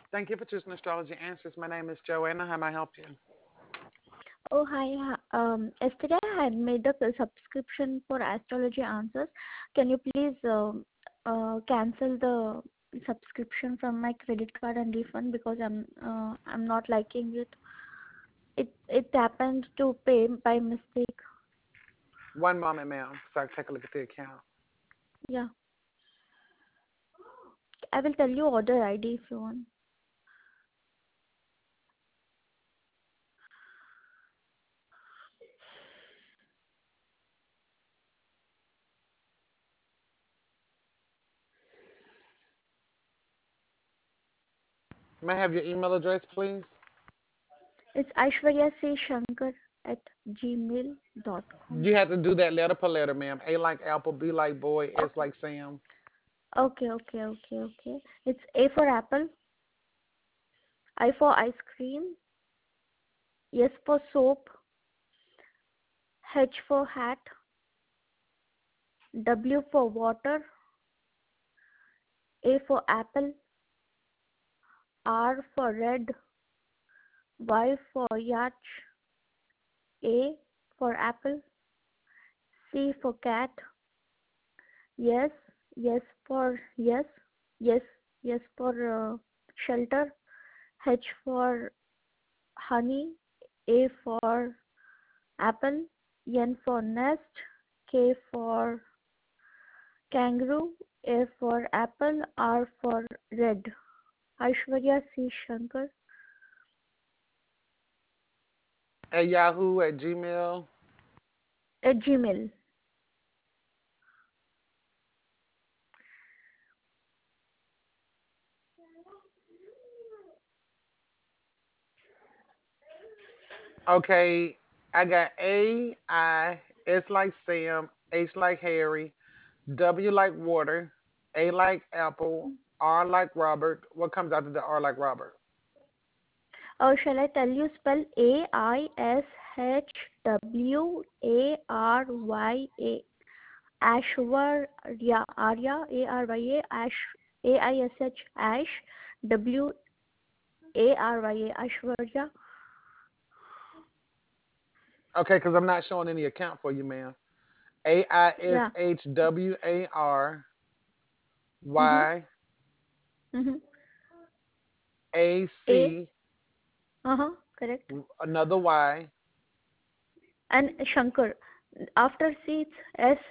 Thank you for choosing Astrology Answers. My name is Joanna. How may I help you? Oh, hi. Yesterday I had made a subscription for Astrology Answers. Can you please cancel the subscription from my credit card and refund because I'm not liking it. It happened to pay by mistake. One moment, ma'am, so I can take a look at the account. Yeah, I will tell you order ID if you want. May I have your email address, please? It's Aishwarya C. Shankar at gmail.com. You have to do that letter per letter, ma'am. A like apple, B like boy, S Okay, like Sam. okay. It's A for apple, I for ice cream, S for soap, H for hat, W for water, A for apple, R for red, Y for yacht, A for apple, C for cat, yes, yes for yes, yes, yes for shelter, H for honey, A for apple, N for nest, K for kangaroo, A for apple, R for red. Aishwarya C. Shankar At Yahoo, at Gmail. at Gmail. Okay, I got S like Sam, H like Harry, W like water, A like apple, R like Robert. What comes after the R like Robert? Or shall I tell you spell Aishwarya? Ashwarya, Arya, Arya, Ash, Aish, Ash, Warya, Ashwarya. Okay, because I'm not showing any account for you, ma'am. Yeah. Mhm. AISHWARYAC Mhm. A. Correct. another Y. And Shankar. After C, it's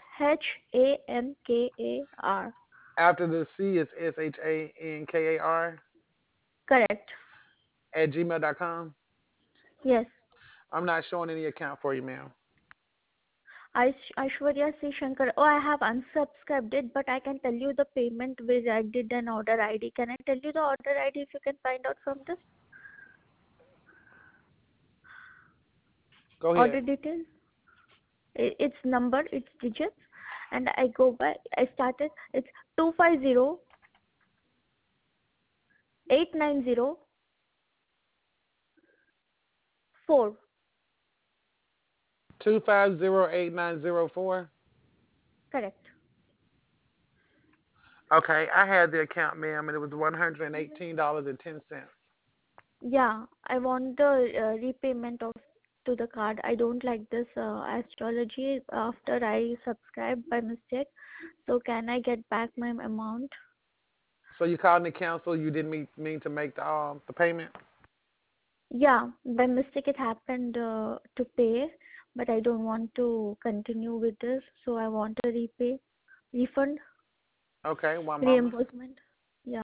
Shankar. After the C is SHANKAR Correct. at gmail.com. Yes. I'm not showing any account for you, ma'am. Aishwarya C. Shankar. Oh, I have unsubscribed it, but I can tell you the payment which I did an order ID. Can I tell you the order ID if you can find out from this Go ahead. order details? It's number, it's digits, and I go by. I started. It's 250890 4. 2508904. Correct. Okay, I had the account, ma'am, and it was $118.10. Yeah, I want the repayment of to the card. I don't like this astrology after I subscribed by mistake. So can I get back my amount? So you called the council. You didn't mean to make the payment. Yeah, by mistake it happened to pay, but I don't want to continue with this. So I want a refund, Okay, one moment. reimbursement. Yeah.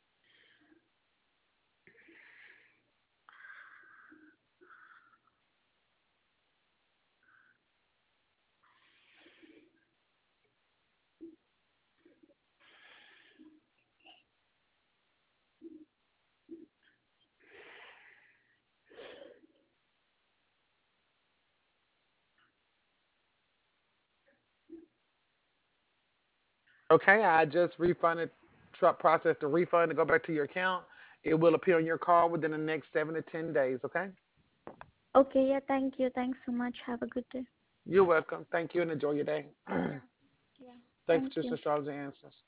Okay, I just refunded, processed the refund to go back to your account. It will appear on your card within the next 7 to 10 days. Okay. Okay. Yeah. Thank you. Thanks so much. Have a good day. You're welcome. Thank you and enjoy your day. Yeah. Thanks for Thank choosing you. Astrology Answers.